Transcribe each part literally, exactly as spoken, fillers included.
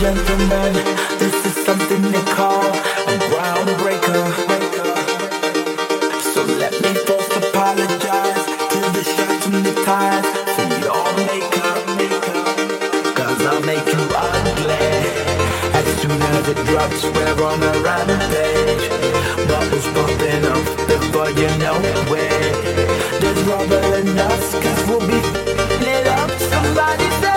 gentlemen, this is something they call a groundbreaker. So let me first apologize to the shirts and the ties for your makeup, cause I'll make you ugly as soon as it drops. We're on a rampage, bubbles popping up before you know it. There's rubble in us, cause we'll be lit up. Somebody say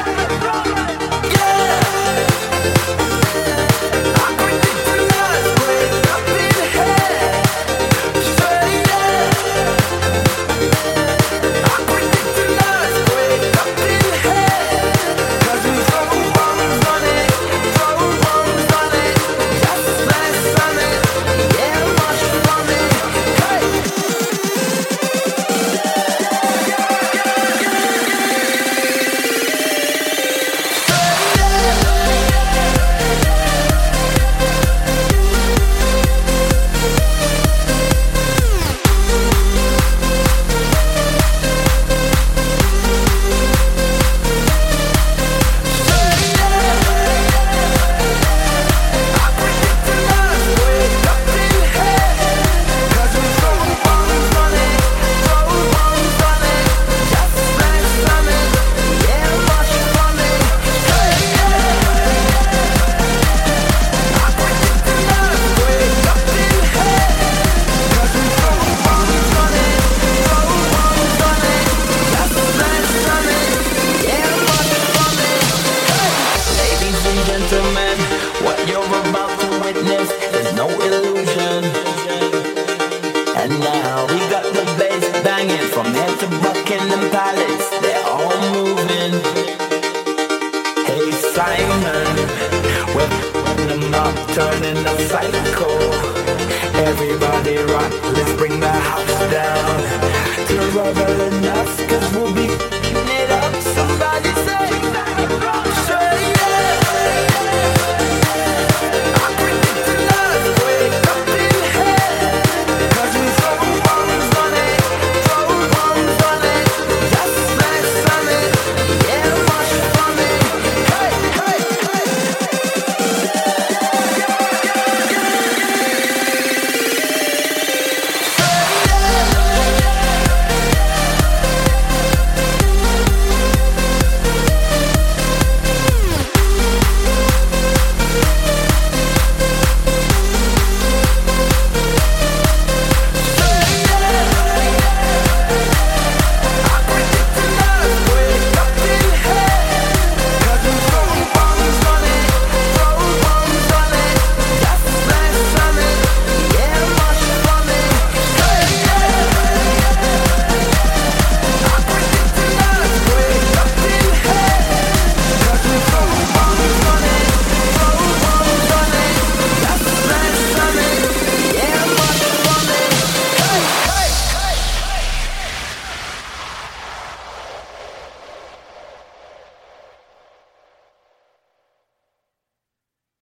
turning the cycle. Everybody rock, let's bring the house down to revel.